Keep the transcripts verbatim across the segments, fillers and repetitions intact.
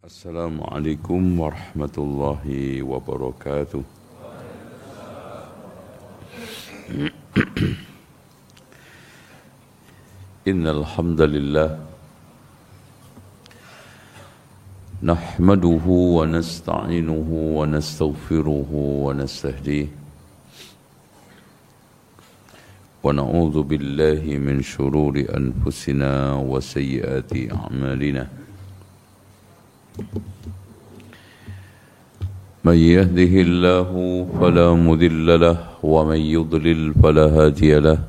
Assalamualaikum warahmatullahi wabarakatuh. Innal hamdalillah nahmaduhu wa nasta'inuhu wa nastaghfiruhu wa nastahdihi wa na'udzu billahi min shururi anfusina wa sayyiati a'malina. من يهده الله فلا مضل له ومن يضلل فلا هادي له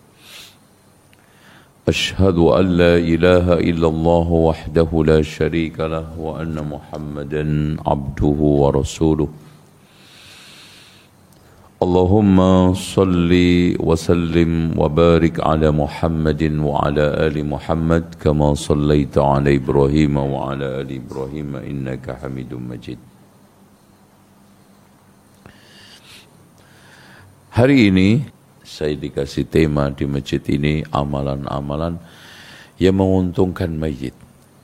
أشهد أن لا إله إلا الله وحده لا شريك له وأن محمدا عبده ورسوله اللهم صل وسلم وبارك على محمد وعلى آل محمد كما صليت على إبراهيم وعلى آل إبراهيم إنك حميد مجيد. Hari ini saya dikasih tema di masjid ini amalan-amalan yang menguntungkan mayit.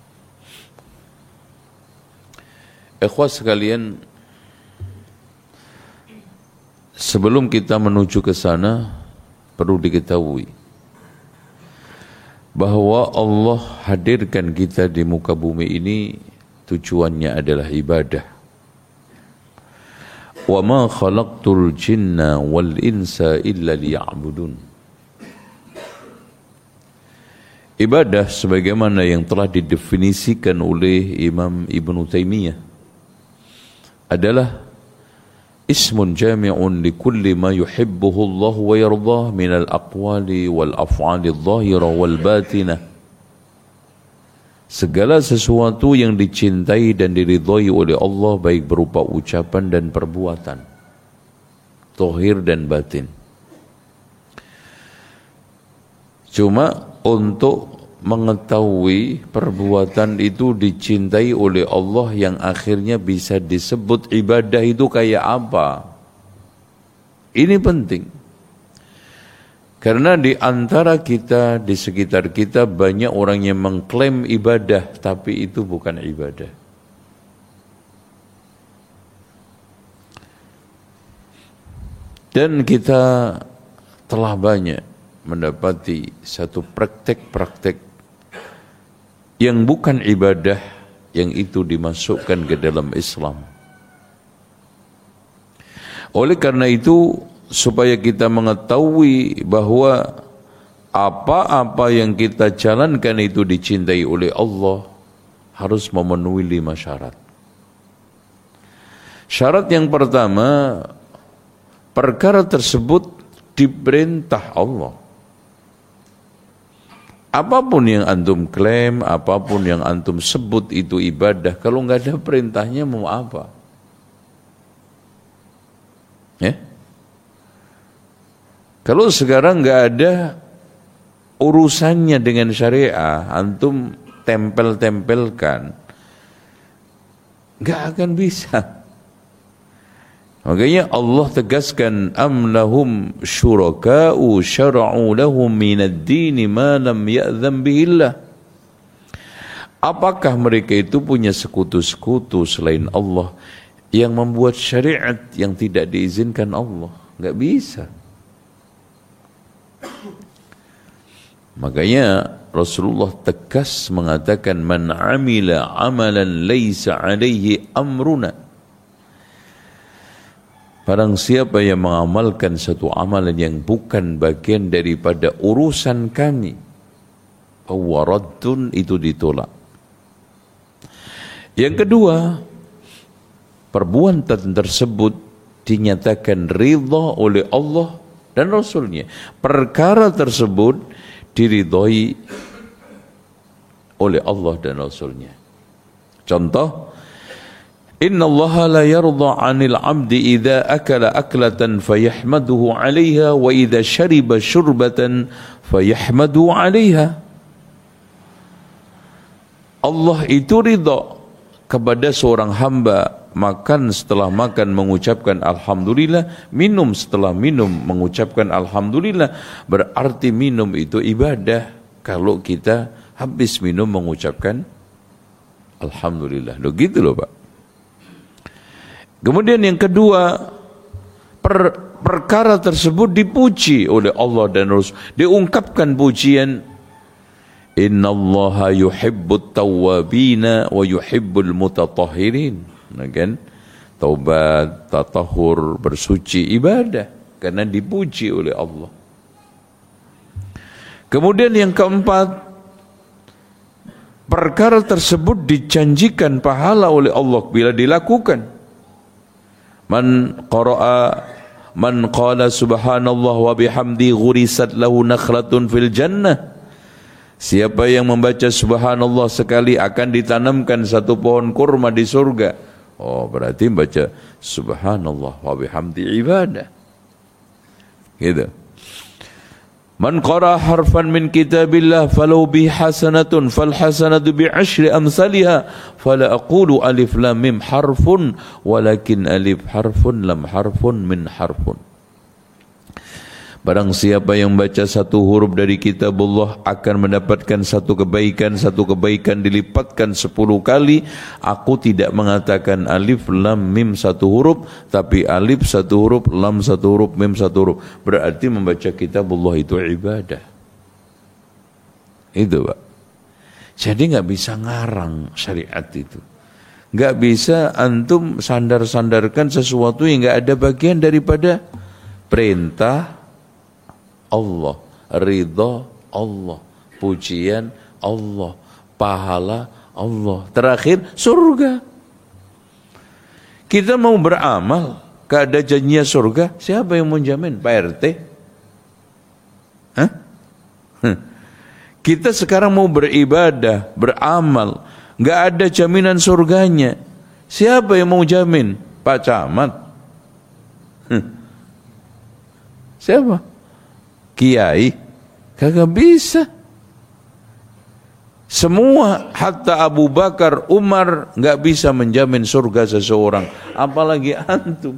Ikhwas sekalian, sebelum kita menuju ke sana, perlu diketahui bahwa Allah hadirkan kita di muka bumi ini tujuannya adalah ibadah. Wa ma khalaqtul jinna wal insa illa liya'budun. Ibadah sebagaimana yang telah didefinisikan oleh Imam Ibnu Taimiyah adalah ismun jami'un likulli ma yuhibbuhu Allah wa yardah minal aqwali wal af'ali adh-dhahira wal batinah. Segala sesuatu yang dicintai dan diridhai oleh Allah baik berupa ucapan dan perbuatan, zahir dan batin. Cuma untuk mengetahui perbuatan itu dicintai oleh Allah yang akhirnya bisa disebut ibadah itu kayak apa. Ini penting. Karena di antara kita, di sekitar kita banyak orang yang mengklaim ibadah tapi itu bukan ibadah. Dan kita telah banyak mendapati satu praktek-praktek yang bukan ibadah yang itu dimasukkan ke dalam Islam. Oleh karena itu, supaya kita mengetahui bahwa apa-apa yang kita jalankan itu dicintai oleh Allah, harus memenuhi lima syarat. Syarat yang pertama, perkara tersebut diperintah Allah. Apapun yang antum klaim, apapun yang antum sebut itu ibadah, kalau nggak ada perintahnya mau apa? Ya? Kalau sekarang nggak ada urusannya dengan syariah, antum tempel-tempelkan, nggak akan bisa. Makanya Allah tegaskan, am lahum syuraka'u syara'u lahum minad dini ma lam ya'dzam bihillah. Apakah mereka itu punya sekutu-sekutu selain Allah yang membuat syariat yang tidak diizinkan Allah? Nggak bisa. Makanya Rasulullah tegas mengatakan, man amila amalan laisa alaihi amruna. Barang siapa yang mengamalkan satu amalan yang bukan bagian daripada urusan kami, fawaradun, itu ditolak. Yang kedua, perbuatan tersebut dinyatakan ridha oleh Allah dan Rasulnya. Perkara tersebut diridhai oleh Allah dan Rasulnya. Contoh, inna Allah la yarda 'anil 'abdi idza akala aklatan fayahmaduhu 'alaiha wa idza shariba syurbatan fayahmaduhu 'alaiha. Allah itu ridha kepada seorang hamba makan setelah makan mengucapkan alhamdulillah, minum setelah minum mengucapkan alhamdulillah, berarti minum itu ibadah kalau kita habis minum mengucapkan Alhamdulillah. Loh gitu loh Pak. Kemudian yang kedua, per, perkara tersebut dipuji oleh Allah dan Rasul. Diungkapkan pujian, innallaha yuhibbut tawwabina wa yuhibbul mutatahhirin. Nah kan? Taubat, tatahur, bersuci, ibadah karena dipuji oleh Allah. Kemudian yang keempat, perkara tersebut dijanjikan pahala oleh Allah bila dilakukan. Man qara'a man qala subhanallah wa bihamdi ghurisat lahu nakhlatun fil jannah. Siapa yang membaca subhanallah sekali akan ditanamkan satu pohon kurma di surga. Oh, berarti baca subhanallah wa bihamdi ibadah. Gitu. Man qara harfan min kitabillah falau bi hasanatun fal hasanatu bi asyri amsalha fala aqulu alif lam mim harfun walakin alif harfun lam harfun min harfun. Barang siapa yang baca satu huruf dari kitabullah akan mendapatkan satu kebaikan, satu kebaikan dilipatkan sepuluh kali. Aku tidak mengatakan alif, lam, mim satu huruf, tapi alif satu huruf, lam satu huruf, mim satu huruf. Berarti membaca kitabullah itu ibadah. Itu Pak. Jadi nggak bisa ngarang syariat itu. Nggak bisa antum sandar-sandarkan sesuatu yang nggak ada bagian daripada perintah Allah, ridha Allah, pujian Allah, pahala Allah, terakhir surga. Kita mau beramal, gak ada janjinya surga, siapa yang menjamin? Pak R T? Hah? Kita sekarang mau beribadah, beramal, gak ada jaminan surganya, siapa yang mau jamin? Pak Camat? Siapa? Kiai? Kagak bisa. Semua, hatta Abu Bakar, Umar gak bisa menjamin surga seseorang, apalagi antum.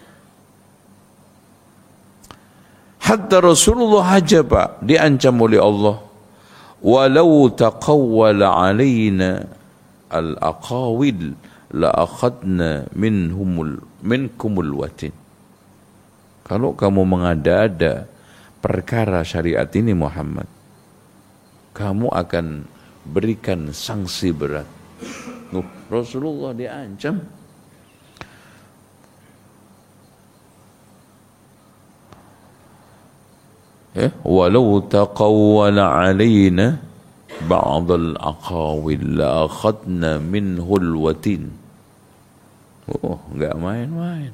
Hatta Rasulullah aja Pak diancam oleh Allah, walau taqawwala alaina al-aqawil la akhadna minhumul minkumul watin. Kalau kamu mengada-ada perkara syariat ini Muhammad, kamu akan berikan sanksi berat. Nuh, Rasulullah diancam. Ya, walau taqawwala alaina ba'd al-aqawil la akhadna minhul watin. Oh, enggak main-main.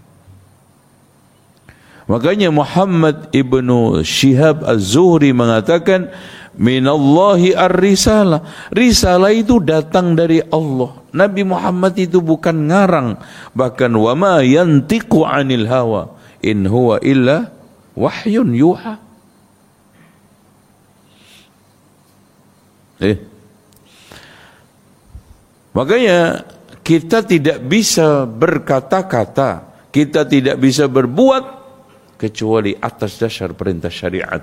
Makanya Muhammad ibnu Syihab Az-Zuhri mengatakan, minallahi ar-risalah. Risalah itu datang dari Allah. Nabi Muhammad itu bukan ngarang. Bahkan wa ma yantiqu 'anil hawa in huwa illa wahyun yuha. Eh. Makanya kita tidak bisa berkata-kata, kita tidak bisa berbuat kecuali atas dasar perintah syariat.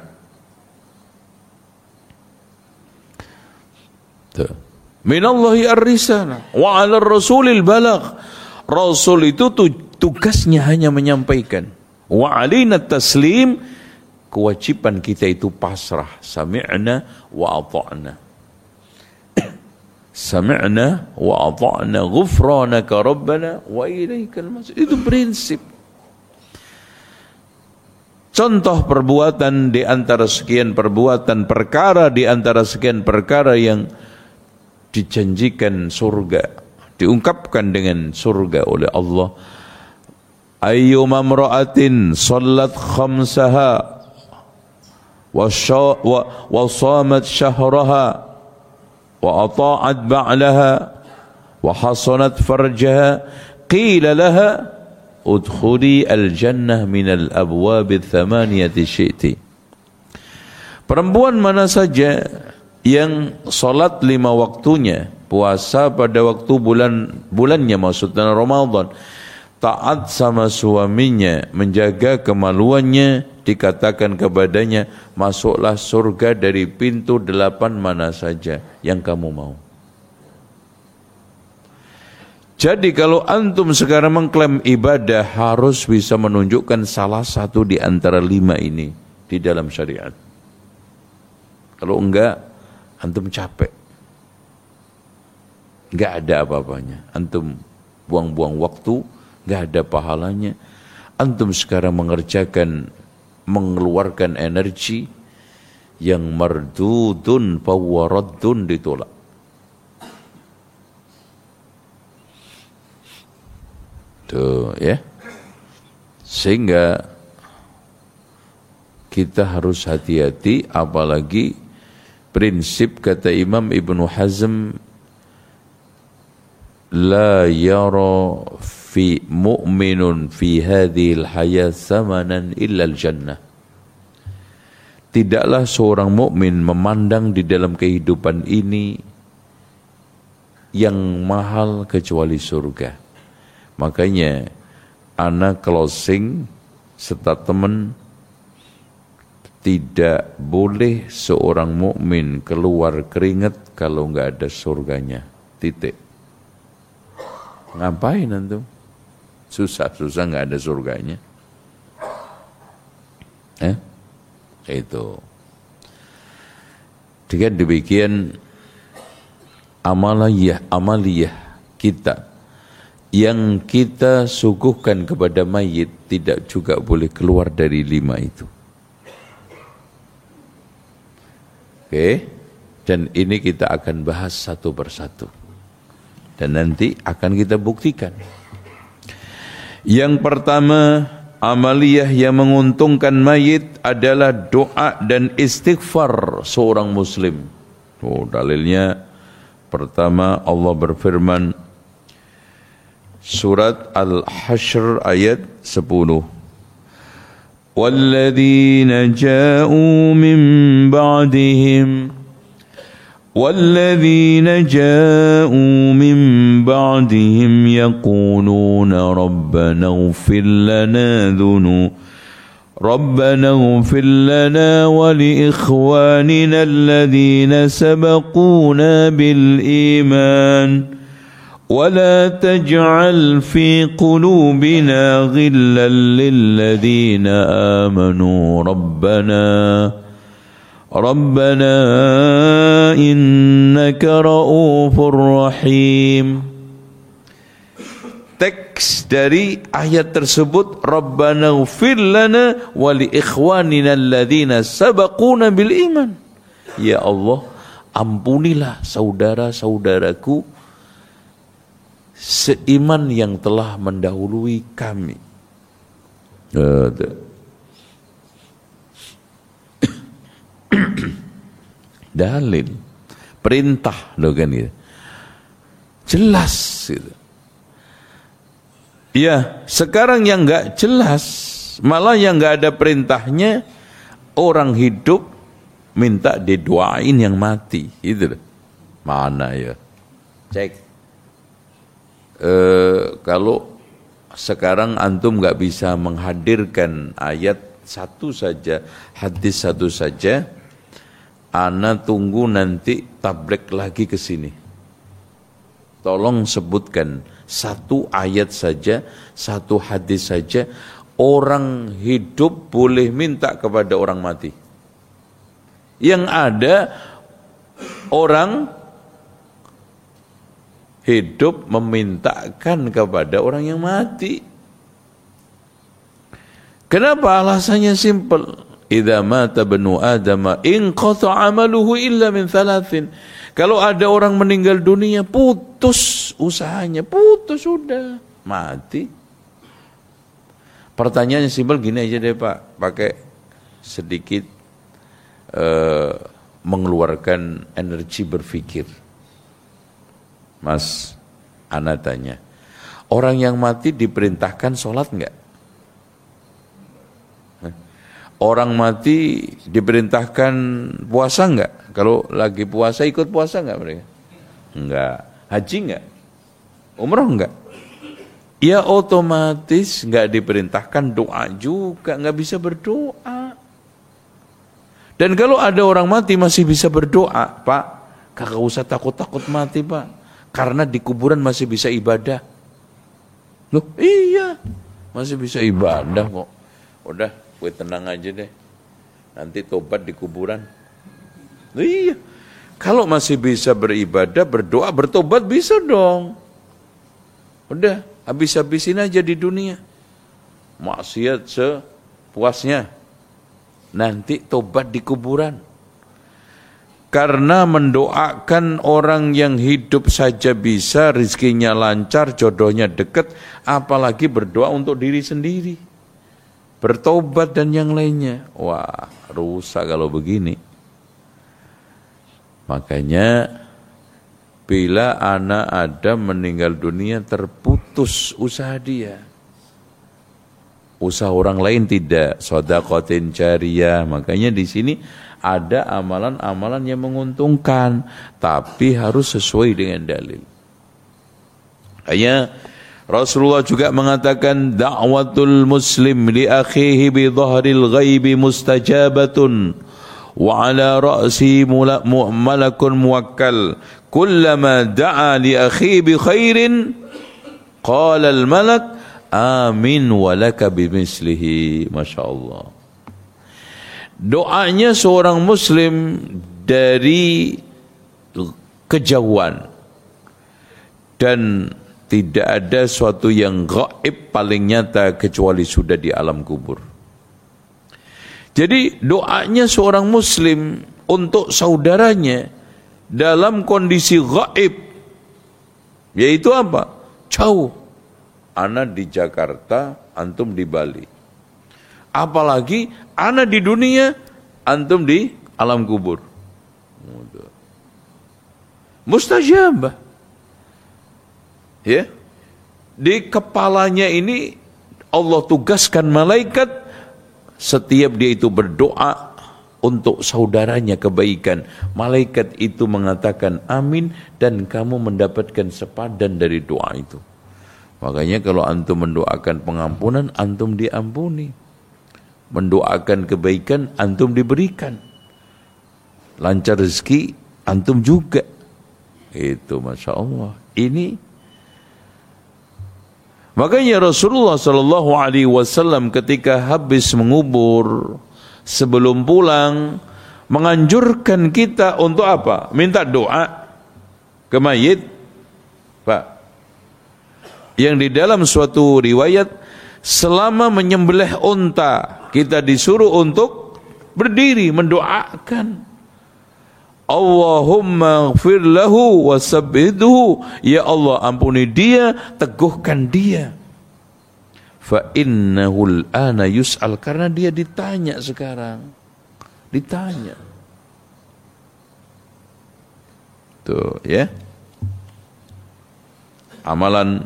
Minallahi ar-risalah wa 'ala ar-rasulil balagh. Rasul itu tugasnya hanya menyampaikan. Wa 'alaina taslim, kewajiban kita itu pasrah. Sami'na wa ata'na. Sami'na wa ata'na ghufranaka rabbana wa ilaikal masir. Itu prinsip. Contoh perbuatan di antara sekian perbuatan, perkara di antara sekian perkara yang dijanjikan surga, diungkapkan dengan surga oleh Allah. Ayyuma imra'atin sallat khamsaha wa wa shamat syahraha wa ata'at ba'laha wa hasanat farjaha qila laha udkhuli al-jannah minal abwabi thamaniyati syi'ti. Perempuan mana saja yang salat lima waktunya, puasa pada waktu bulan bulannya maksudnya Ramadan, taat sama suaminya, menjaga kemaluannya, dikatakan kepadanya, masuklah surga dari pintu delapan mana saja yang kamu mau. Jadi kalau antum sekarang mengklaim ibadah harus bisa menunjukkan salah satu di antara lima ini di dalam syariat. Kalau enggak, antum capek. Enggak ada apa-apanya. Antum buang-buang waktu, enggak ada pahalanya. Antum sekarang mengerjakan, mengeluarkan energi yang mardudun fawaradun ditolak. Tuh ya. Sehingga kita harus hati-hati, apalagi prinsip kata Imam Ibnu Hazm, la yara fi mu'minun fi hadhil hayat samanan illa al-jannah. Tidaklah seorang mukmin memandang di dalam kehidupan ini yang mahal kecuali surga. Makanya ana closing statement, tidak boleh seorang mukmin keluar keringat kalau enggak ada surganya. Titik. Ngapain antum? Susah-susah enggak ada surganya. Eh? Itu. Dengan demikian amaliyah amaliyah kita yang kita suguhkan kepada mayit tidak juga boleh keluar dari lima itu. Oke, dan ini kita akan bahas satu persatu dan nanti akan kita buktikan. Yang pertama, amaliyah yang menguntungkan mayit adalah doa dan istighfar seorang muslim. Oh, dalilnya pertama Allah berfirman surat Al-Hasyr ayat sepuluh. وَالَّذِينَ جَاءُوا مِن بَعْدِهِمْ وَالَّذِينَ جَاءُوا مِن بَعْدِهِمْ يَقُولُونَ رَبَّنَا اغْفِرْ لَنَا ذُنُوبَنَا رَبَّنَا اغْفِرْ لَنَا وَلِإِخْوَانِنَا الَّذِينَ سَبَقُونَا بِالْإِيمَانِ ولا تجعل في قلوبنا غلا للذين آمنوا ربنا ربنا إنك رؤوف رحيم. Teks dari ayat tersebut, Rabbana ighfir lana wa li ikhwanina alladhina sabaquna bil iman. Ya Allah, ampunilah saudara-saudaraku seiman yang telah mendahului kami. Dalil, perintah loh kan gitu. Jelas gitu. Ya, sekarang yang enggak jelas, malah yang enggak ada perintahnya, orang hidup minta didoain yang mati. Itu loh. Mana ya? Cek. Uh, kalau sekarang antum nggak bisa menghadirkan ayat satu saja, hadis satu saja, ana tunggu nanti tablek lagi ke sini. Tolong sebutkan satu ayat saja, satu hadis saja, orang hidup boleh minta kepada orang mati. Yang ada orang hidup memintakan kepada orang yang mati. Kenapa? Alasannya simpel. Idza mata banu Adam inqata 'amaluhu illa min thalathin. Kalau ada orang meninggal dunia, putus usahanya, putus sudah, mati. Pertanyaannya simpel gini aja deh Pak, pakai sedikit uh, mengeluarkan energi berpikir. Mas, ana tanya, orang yang mati diperintahkan sholat enggak? Orang mati diperintahkan puasa enggak? Kalau lagi puasa ikut puasa enggak mereka? Enggak. Haji enggak? Umrah enggak? Ya otomatis enggak diperintahkan doa juga, enggak bisa berdoa. Dan kalau ada orang mati masih bisa berdoa, Pak, kagak usah takut-takut mati, Pak. karena di kuburan masih bisa ibadah. Loh, iya, masih bisa ibadah kok. Udah, gue tenang aja deh. Nanti tobat di kuburan. Loh, iya. Kalau masih bisa beribadah, berdoa, bertobat bisa dong. Udah, habis-habisin aja di dunia. Maksiat sepuasnya. Nanti tobat di kuburan. Karena mendoakan orang yang hidup saja bisa, rizkinya lancar, jodohnya dekat, apalagi berdoa untuk diri sendiri. Bertobat dan yang lainnya. Wah, rusak kalau begini. Makanya bila anak Adam meninggal dunia, terputus usaha dia. Usaha orang lain tidak, shadaqatin jariyah. Makanya di sini ada amalan-amalan yang menguntungkan, tapi harus sesuai dengan dalil. Makanya Rasulullah juga mengatakan, da'watul muslim li akhihi bi dhahril ghaibi mustajabatun wa ala ra'si malakun muwakkal kullama da'a li akhihi bi khairin qala al malak amin walaka bimislihi. Masya Allah. Doanya seorang muslim dari kejauhan, dan tidak ada suatu yang gaib paling nyata kecuali sudah di alam kubur. Jadi doanya seorang muslim untuk saudaranya dalam kondisi gaib, yaitu apa? Jauh. Ana di Jakarta, antum di Bali. Apalagi ana di dunia, antum di alam kubur. Mustajabah. Ya. Di kepalanya ini Allah tugaskan malaikat, setiap dia itu berdoa untuk saudaranya kebaikan, malaikat itu mengatakan amin, dan kamu mendapatkan sepadan dari doa itu. Makanya kalau antum mendoakan pengampunan, antum diampuni. Mendoakan kebaikan, antum diberikan. Lancar rezeki, antum juga. Itu Masya Allah. Ini makanya Rasulullah Sallallahu Alaihi Wasallam ketika habis mengubur, sebelum pulang, menganjurkan kita untuk apa? Minta doa ke mayit, Pak. Yang di dalam suatu riwayat, selama menyembelih unta, kita disuruh untuk berdiri mendoakan. Allahumma ighfir lahu wa sabbidhu, ya Allah ampuni dia, teguhkan dia. Fa innahu al-ana yus'al, karena dia ditanya sekarang. Ditanya. Tuh ya. Amalan,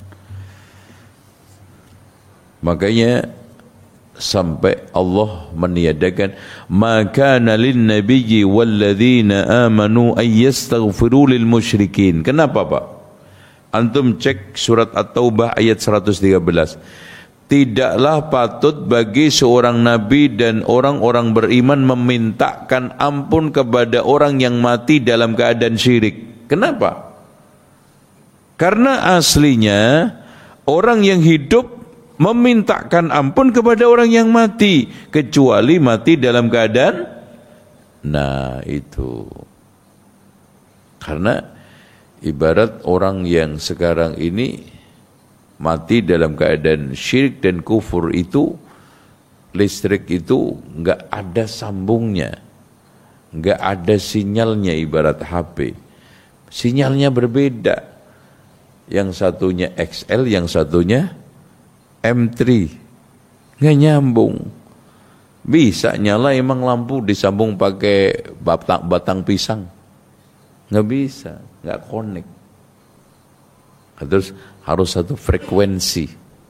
makanya sampai Allah meniadakan maka lin nabiyyi walladzina amanu ay yastaghfiru lil musyrikin. Kenapa Pak? Antum cek surat At-Taubah ayat seratus tiga belas. Tidaklah patut bagi seorang nabi dan orang-orang beriman memintakan ampun kepada orang yang mati dalam keadaan syirik. Kenapa? Karena aslinya orang yang hidup memintakan ampun kepada orang yang mati, kecuali mati dalam keadaan, nah itu. Karena ibarat orang yang sekarang ini mati dalam keadaan syirik dan kufur itu, listrik itu enggak ada sambungnya, enggak ada sinyalnya, ibarat H P. Sinyalnya berbeda. Yang satunya X L, yang satunya M tiga, nggak nyambung. Bisa nyala emang lampu disambung pakai batang, batang pisang? Nggak bisa, nggak connect. Terus harus satu frekuensi.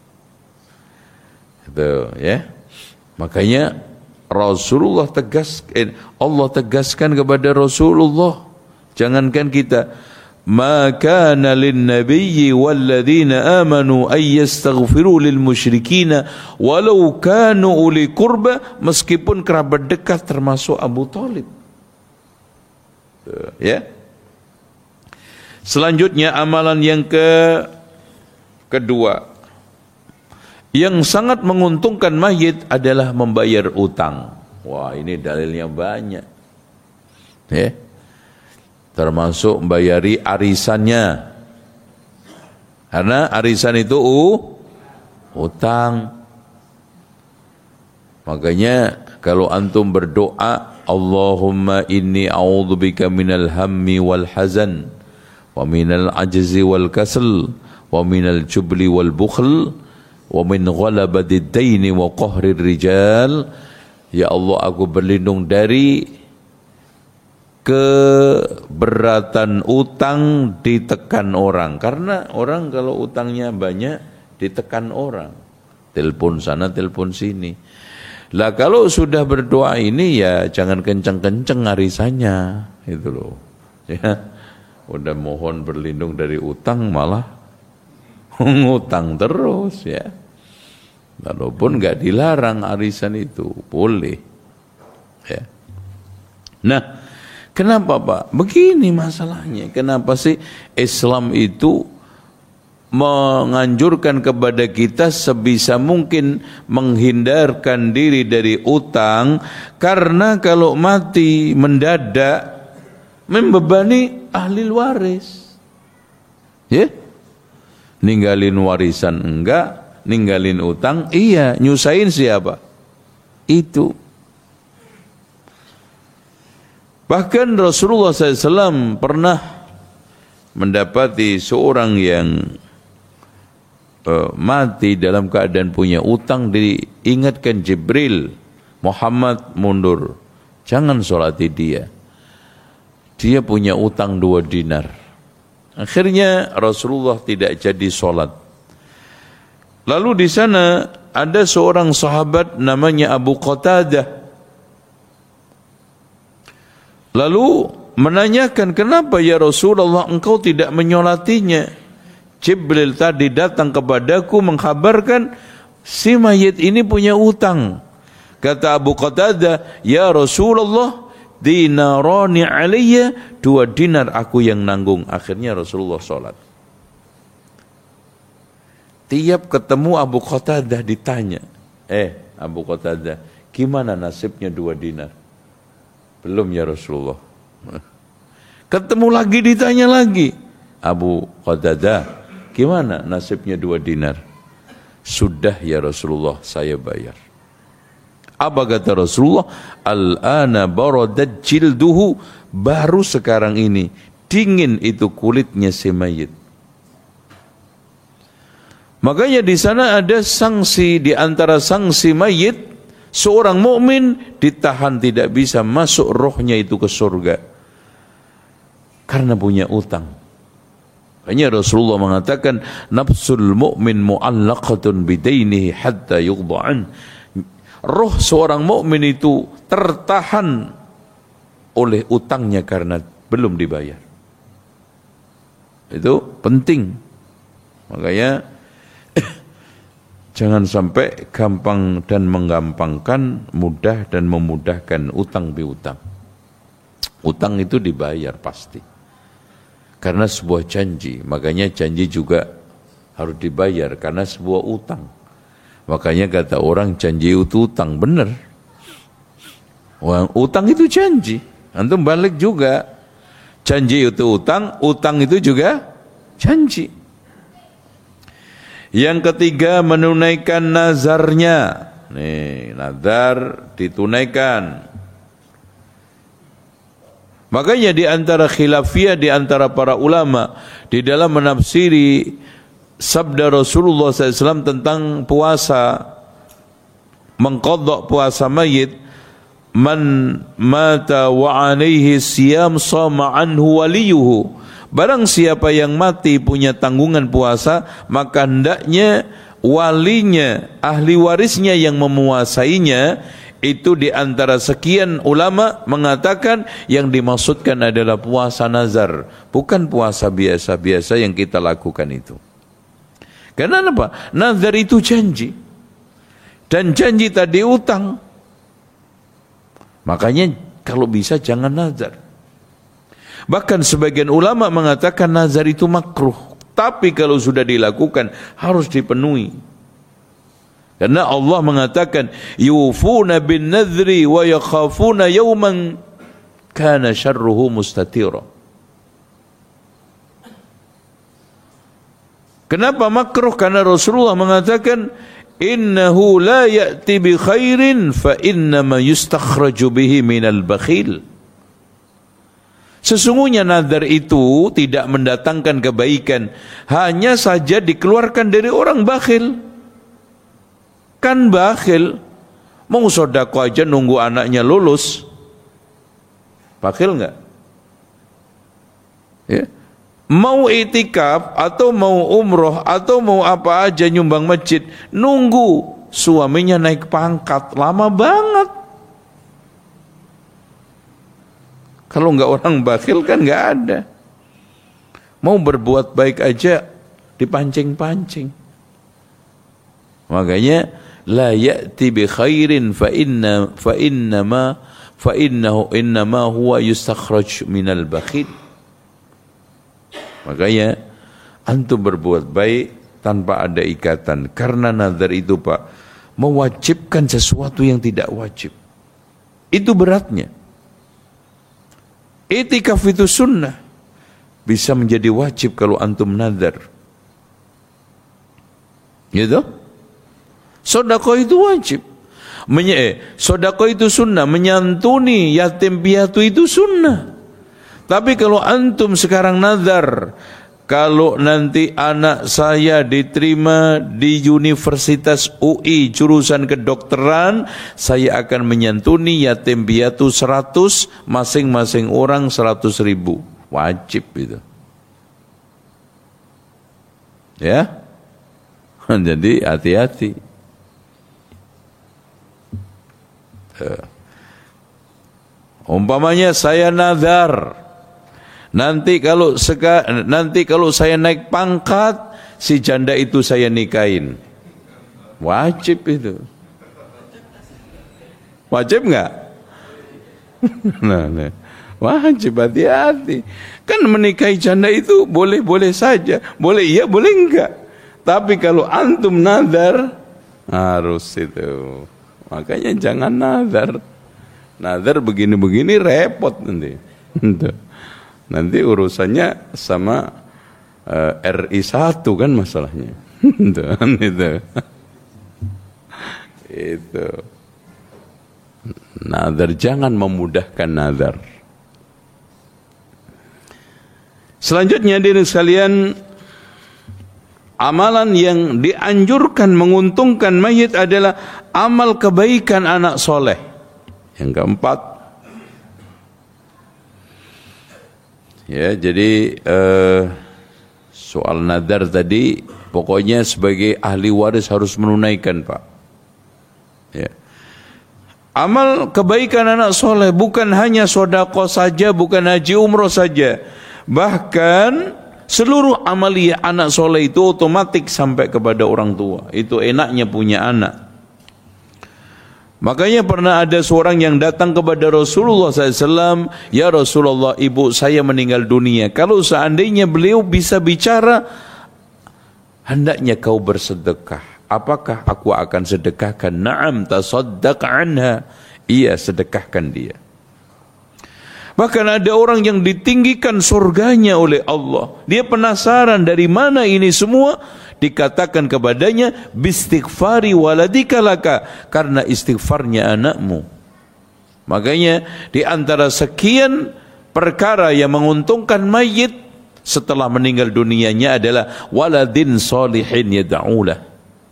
Itu ya. Makanya Rasulullah tegas, eh, Allah tegaskan kepada Rasulullah, jangankan kita, ma kana lin nabiyyi walladzina amanu ay yastaghfiru lil musyrikina walau kanu uli qurba, meskipun kerabat dekat termasuk Abu Thalib. Ya. Selanjutnya amalan yang ke kedua yang sangat menguntungkan mayit adalah membayar utang. Wah, ini dalilnya banyak. Ya. Termasuk membayari arisannya. Karena arisan itu uh, utang. Makanya kalau antum berdoa, Allahumma inni a'udzubika minal hammi wal hazan wa minal ajzi wal kasal wa minal jubli wal bukhl wa min ghalabadid daini wa qahrir rijal. Ya Allah, aku berlindung dari keberatan utang, ditekan orang. Karena orang kalau utangnya banyak ditekan orang. Telepon sana, telepon sini. Lah kalau sudah berdoa ini ya jangan kenceng-kenceng arisannya, itu loh. Ya. Udah mohon berlindung dari utang malah ngutang terus ya. Walaupun enggak dilarang arisan itu, boleh. Ya. Nah, kenapa Pak? Begini masalahnya. Kenapa sih Islam itu menganjurkan kepada kita sebisa mungkin menghindarkan diri dari utang? Karena kalau mati mendadak membebani ahli waris. Ya? Ninggalin warisan enggak, ninggalin utang iya, nyusahin siapa? Itu. Bahkan Rasulullah shallallahu alaihi wasallam pernah mendapati seorang yang uh, mati dalam keadaan punya utang. Diingatkan Jibril, Muhammad mundur, jangan sholati dia, dia punya utang dua dinar. Akhirnya Rasulullah tidak jadi sholat. Lalu di sana ada seorang sahabat namanya Abu Qatadah. Lalu menanyakan, kenapa ya Rasulullah engkau tidak menyolatinya? Jibril tadi datang kepadaku mengkhabarkan si mayit ini punya utang. Kata Abu Qatadah, ya Rasulullah, dinarani alaiya, dua dinar aku yang nanggung. Akhirnya Rasulullah sholat. Tiap ketemu Abu Qatadah ditanya, eh Abu Qatadah, gimana nasibnya dua dinar? Belum ya Rasulullah. Ketemu lagi ditanya lagi, Abu Qatadah, gimana nasibnya dua dinar? Sudah ya Rasulullah, saya bayar. Apa kata Rasulullah? Al-ana baradat jilduhu, baru sekarang ini dingin itu kulitnya si mayit. Makanya di sana ada sanksi, di antara sanksi mayit, seorang mukmin ditahan tidak bisa masuk rohnya itu ke surga karena punya utang. Makanya Rasulullah mengatakan, nafsul mu'min mu'allaqatun bidainihi hatta yuqda'an. Roh seorang mukmin itu tertahan oleh utangnya karena belum dibayar. Itu penting. Makanya jangan sampai gampang dan menggampangkan, mudah dan memudahkan utang piutang. Utang itu dibayar pasti. Karena sebuah janji, makanya janji juga harus dibayar karena sebuah utang. Makanya kata orang janji itu utang, benar. Utang itu janji, antum balik juga. Janji itu utang, utang itu juga janji. Yang ketiga, menunaikan nazarnya. Nih, nazar ditunaikan. Makanya di antara khilafiyah, di antara para ulama, di dalam menafsiri sabda Rasulullah shallallahu alaihi wasallam tentang puasa, mengqadha puasa mayit, man mata wa alaihi siyam sama anhu waliyuhu. Barang siapa yang mati punya tanggungan puasa, maka hendaknya walinya, ahli warisnya yang memuasainya. Itu di antara sekian ulama mengatakan yang dimaksudkan adalah puasa nazar, bukan puasa biasa-biasa yang kita lakukan itu. Karena apa? Nazar itu janji, dan janji tadi utang. Makanya kalau bisa jangan nazar. Bahkan sebagian ulama mengatakan nazar itu makruh, tapi kalau sudah dilakukan harus dipenuhi. Karena Allah mengatakan yufuna bin nadhri wa yakhafuna yawman kana syarruhu mustatira. Kenapa makruh? Karena Rasulullah mengatakan innahu la ya'ti bi khairin fa innama yustakhraju bihi minal bakhil. Sesungguhnya nazar itu tidak mendatangkan kebaikan, hanya saja dikeluarkan dari orang bakhil. Kan bakhil mau sedekah aja nunggu anaknya lulus. Bakhil enggak? Ya. Mau itikaf atau mau umroh atau mau apa aja nyumbang masjid, nunggu suaminya naik pangkat, lama banget. Kalau enggak orang bakhil kan enggak ada. Mau berbuat baik aja dipancing-pancing. Makanya la ya'ti bi khairin fa inna fa innama fa innahu innama huwa yustakhraj minal bakhil. Makanya antum berbuat baik tanpa ada ikatan, karena nazar itu Pak mewajibkan sesuatu yang tidak wajib. Itu beratnya. Itikaf itu sunnah, bisa menjadi wajib kalau antum nazar. Gitu? Sedekah itu wajib. Menye eh, sedekah itu sunnah, menyantuni yatim piatu itu sunnah. Tapi kalau antum sekarang nazar, kalau nanti anak saya diterima di Universitas U I jurusan kedokteran, saya akan menyantuni yatim piatu seratus, masing-masing orang seratus ribu. Wajib itu. Ya. Jadi hati-hati. Uh. Umpamanya saya nazar, Nanti kalau seka, nanti kalau saya naik pangkat, si janda itu saya nikahin. Wajib itu. Wajib enggak? Nah, nah. Wajib, hati-hati. Kan menikahi janda itu boleh-boleh saja. Boleh iya, boleh enggak. Tapi kalau antum nazar, harus itu. Makanya jangan nazar. Nazar begini-begini repot nanti. Nanti urusannya sama uh, R I satu kan masalahnya. Itu. Itu. Itu. Nazar, jangan memudahkan nazar. Selanjutnya hadirin sekalian, amalan yang dianjurkan menguntungkan mayit adalah amal kebaikan anak soleh. Yang keempat, ya, jadi eh, soal nadar tadi, pokoknya sebagai ahli waris harus menunaikan, Pak. Ya. Amal kebaikan anak soleh bukan hanya sedekah saja, bukan haji umroh saja, bahkan seluruh amalia anak soleh itu otomatis sampai kepada orang tua. Itu enaknya punya anak. Makanya pernah ada seorang yang datang kepada Rasulullah shallallahu alaihi wasallam, ya Rasulullah, ibu saya meninggal dunia. Kalau seandainya beliau bisa bicara, hendaknya kau bersedekah. Apakah aku akan sedekahkan? Naam, tasaddaq anha. Iya, sedekahkan dia. Bahkan ada orang yang ditinggikan surganya oleh Allah. Dia penasaran dari mana ini semua. Dikatakan kepadanya, bistighfari waladika laka, karena istighfarnya anakmu. Makanya di antara sekian perkara yang menguntungkan mayit setelah meninggal dunianya adalah waladin salihin yad'ulah.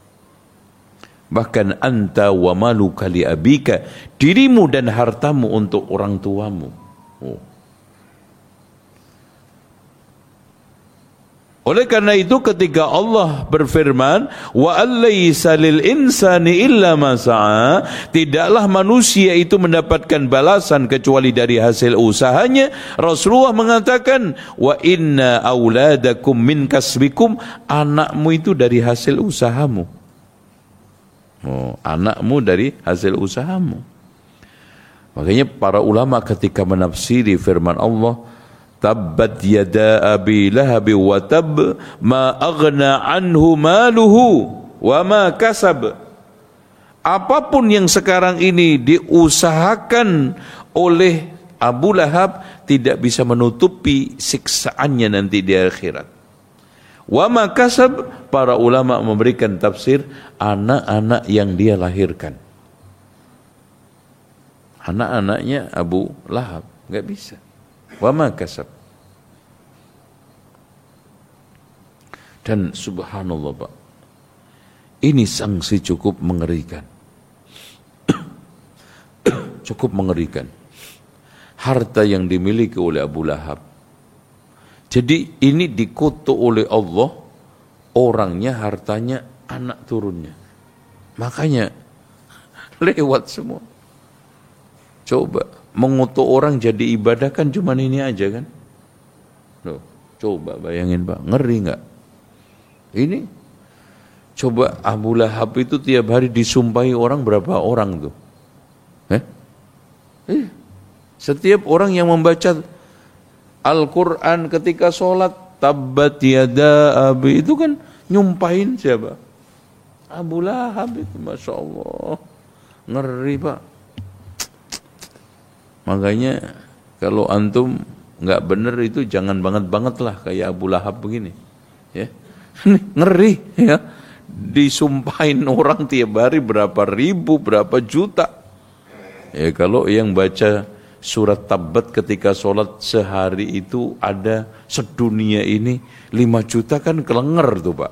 Bahkan anta wa maluka li abika, dirimu dan hartamu untuk orang tuamu. Oh. Oleh karena itu ketika Allah berfirman, wa allaysa lil insani illa ma sa'a, tidaklah manusia itu mendapatkan balasan kecuali dari hasil usahanya, Rasulullah mengatakan, wa inna auladakum min kasbikum, anakmu itu dari hasil usahamu. Oh, anakmu dari hasil usahamu. Makanya para ulama ketika menafsiri firman Allah, tabbat yada abi lahab wa tab ma aghna anhu maluhu wa ma kasab. Apapun yang sekarang ini diusahakan oleh Abu Lahab tidak bisa menutupi siksaannya nanti di akhirat. Wa ma kasab, para ulama memberikan tafsir anak-anak yang dia lahirkan. Anak-anaknya Abu Lahab enggak bisa. Wa ma kasab. Dan subhanallah Pak, ini sanksi cukup mengerikan. Cukup mengerikan. Harta yang dimiliki oleh Abu Lahab. Jadi ini dikutuk oleh Allah, orangnya, hartanya, anak turunnya. Makanya lewat semua. Coba mengutuk orang jadi ibadah kan cuma ini aja kan. Loh, coba bayangin Pak, ngeri enggak? Ini coba Abu Lahab itu tiap hari disumpahi orang berapa orang tuh? Eh? Eh. Setiap orang yang membaca Al-Quran ketika sholat, tabbat yada abi, itu kan nyumpahin siapa? Abu Lahab itu, Masya Allah. Ngeri Pak. Makanya kalau antum nggak bener itu jangan banget-banget lah kayak Abu Lahab begini. Ya. Ngeri ya. Disumpahin orang tiap hari berapa ribu, berapa juta. Ya kalau yang baca surat Tabbat ketika sholat sehari itu ada sedunia ini lima juta kan kelenger tuh Pak.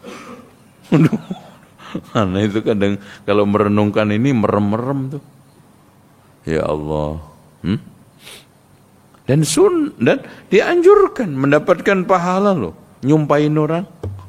Karena itu kadang kalau merenungkan ini merem-merem tuh. Ya Allah. Hmm? Dan sun dan dianjurkan mendapatkan pahala loh, nyumpahin orang.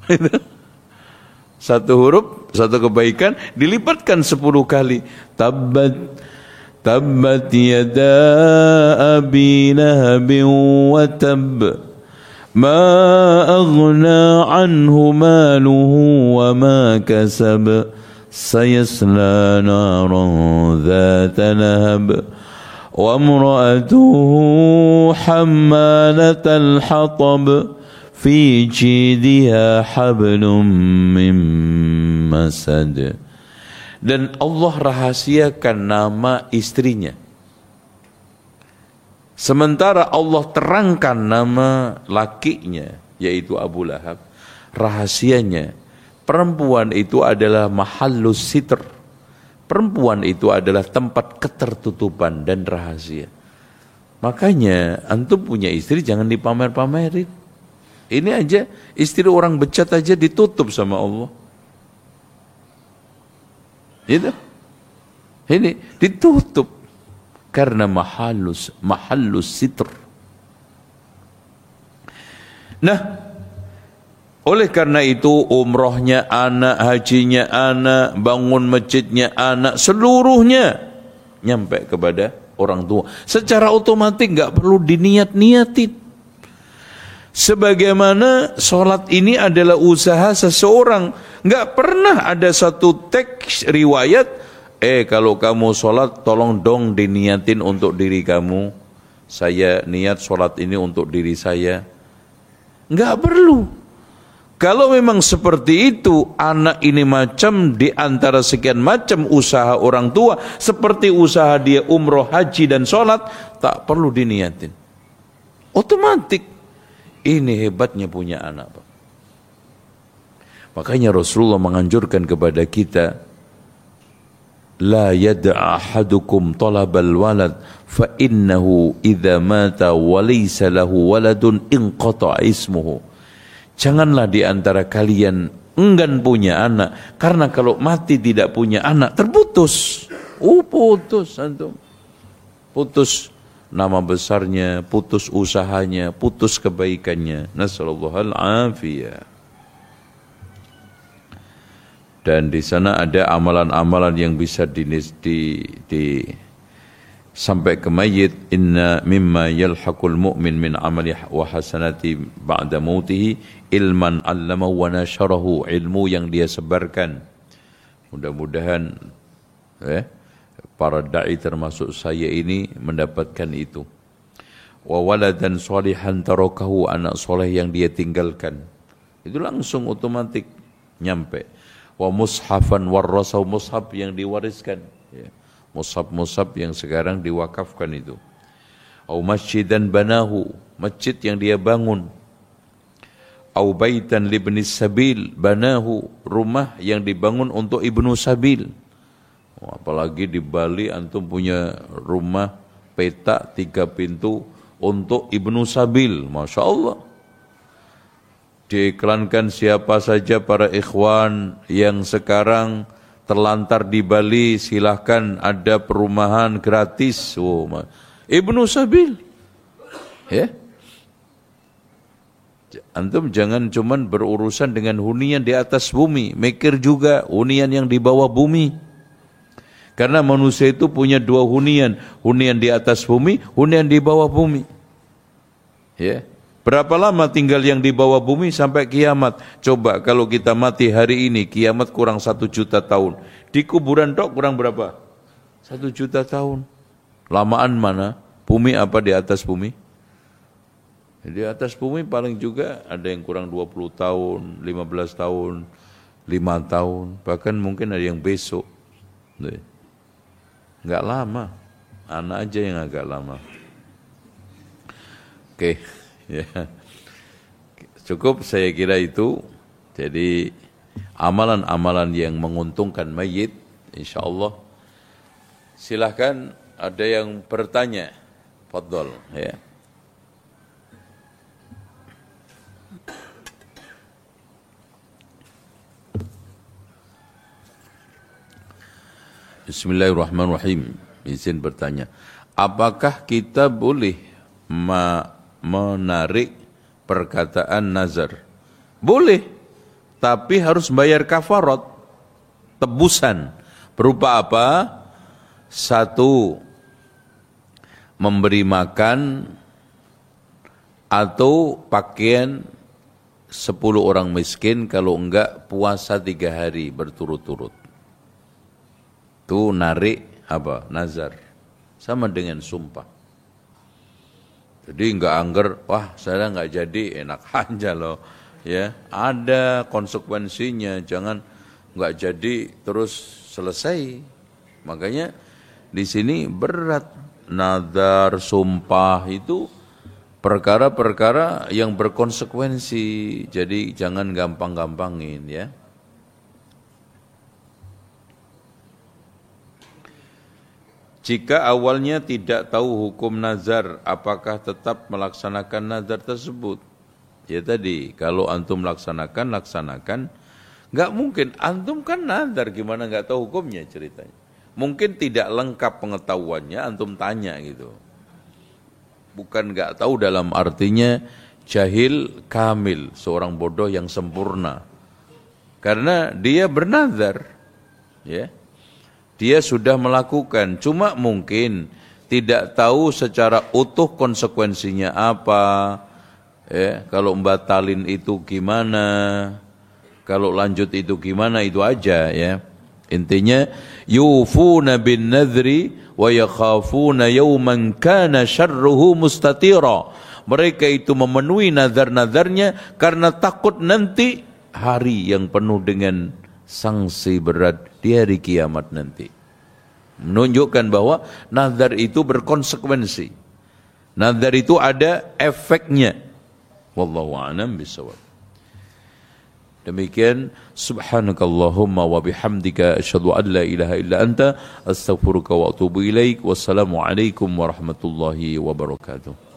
Satu huruf, satu kebaikan dilipatkan sepuluh kali. Tabbat Tabbat yada abi lahabin wa tab ma aghna anhu maluhu wa ma kasab sayasla naran dhata lahab wa imra'atuhu hammalatal hatab fi jidiha hablum min masad. Dan Allah rahasiakan nama istrinya. Sementara Allah terangkan nama lakinya, yaitu Abu Lahab. Rahasianya, perempuan itu adalah mahallus sitr. Perempuan itu adalah tempat ketertutupan dan rahasia. Makanya antum punya istri jangan dipamer-pamerin. Ini aja istri orang becat aja ditutup sama Allah. Itu, ini ditutup karena mahallus mahallus sitr. Nah, oleh karena itu umrohnya anak, hajinya anak, bangun masjidnya anak, seluruhnya nyampe kepada orang tua. Secara otomatis nggak perlu diniat-niatin. Sebagaimana sholat ini adalah usaha seseorang. Nggak pernah ada satu teks riwayat, eh kalau kamu sholat tolong dong diniatin untuk diri kamu. Saya niat sholat ini untuk diri saya. Nggak perlu. Kalau memang seperti itu, anak ini macam di antara sekian macam usaha orang tua, seperti usaha dia umroh, haji dan sholat, tak perlu diniatin. Otomatis. Ini hebatnya punya anak Pak. Makanya Rasulullah menganjurkan kepada kita, la yad'a ahadukum talabal walad fa innahu idza mata wa laysa lahu waladun inqata ismuhu. Janganlah di antara kalian enggan punya anak, karena kalau mati tidak punya anak terputus. Oh, putus antum. Putus nama besarnya, putus usahanya, putus kebaikannya. Nasallallahu al-afiyah. Dan di sana ada amalan-amalan yang bisa di, di, di sampai ke mayit. Inna mimma yalhaqul mu'min min amali wa hasanati ba'da mautihi ilman 'allamahu wa nasharahu, ilmu yang dia sebarkan. Mudah-mudahan eh para dai termasuk saya ini mendapatkan itu. wa waladan sholihan tarakahu, anak soleh yang dia tinggalkan. Itu langsung otomatis nyampe. Wa mushafan warasau, mushaf yang diwariskan, ya. Mushaf-mushaf yang sekarang diwakafkan itu. Au masjidan banahu, masjid yang dia bangun. Au baitan libnis sabil banahu, rumah yang dibangun untuk ibnu sabil. Oh, apalagi di Bali antum punya rumah petak tiga pintu untuk ibnu sabil, Masya Allah. Diiklankan siapa saja para ikhwan yang sekarang terlantar di Bali, silahkan ada perumahan gratis. Oh, ibnu sabil, ya. Antum jangan cuman berurusan dengan hunian di atas bumi, mikir juga hunian yang di bawah bumi. Karena manusia itu punya dua hunian, hunian di atas bumi, hunian di bawah bumi. Ya. Berapa lama tinggal yang di bawah bumi sampai kiamat? Coba kalau kita mati hari ini, kiamat kurang satu juta tahun. Di kuburan tok kurang berapa? Satu juta tahun. Lamaan mana? Bumi apa di atas bumi? Di atas bumi paling juga ada yang kurang dua puluh tahun, lima belas tahun, lima tahun. Bahkan mungkin ada yang besok. Enggak lama. Anak aja yang agak lama. Oke. Ya. Cukup saya kira itu. Jadi amalan-amalan yang menguntungkan mayit, insyaallah. Silahkan ada yang bertanya. Fadhol, ya. Bismillahirrahmanirrahim. Izin bertanya, apakah kita boleh ma menarik perkataan nazar? Boleh, tapi harus bayar kafarat, tebusan. Berupa apa? Satu, memberi makan atau pakaian sepuluh orang miskin, kalau enggak puasa tiga hari berturut-turut. Itu narik apa? Nazar. Sama dengan sumpah. Jadi enggak angger, wah saya enggak jadi, enak aja loh. Ya, ada konsekuensinya, jangan enggak jadi terus selesai. Makanya di sini berat. Nazar, sumpah itu perkara-perkara yang berkonsekuensi. Jadi jangan gampang-gampangin, ya. Jika awalnya tidak tahu hukum nazar, apakah tetap melaksanakan nazar tersebut? Ya tadi, kalau antum laksanakan, laksanakan. Enggak mungkin, antum kan nazar, gimana enggak tahu hukumnya ceritanya. Mungkin tidak lengkap pengetahuannya, antum tanya gitu. Bukan enggak tahu dalam artinya jahil kamil, seorang bodoh yang sempurna. Karena dia bernazar, ya. Dia sudah melakukan, cuma mungkin tidak tahu secara utuh konsekuensinya apa, ya, kalau membatalin itu gimana, kalau lanjut itu gimana, itu aja, ya. Intinya yufuna bin nadri wa yakhafuna yawman kana syarruhu mustatira. Mereka itu memenuhi nazar-nazarnya karena takut nanti hari yang penuh dengan sanksi berat di hari kiamat nanti. Menunjukkan bahwa nazar itu berkonsekuensi. Nazar itu ada efeknya. Wallahu a'lam bishawab. Demikian, subhanakallahumma wa bihamdika asyhadu an la ilaha illa anta astaghfiruka wa atubu ilaik. Wassalamu alaikum warahmatullahi wabarakatuh.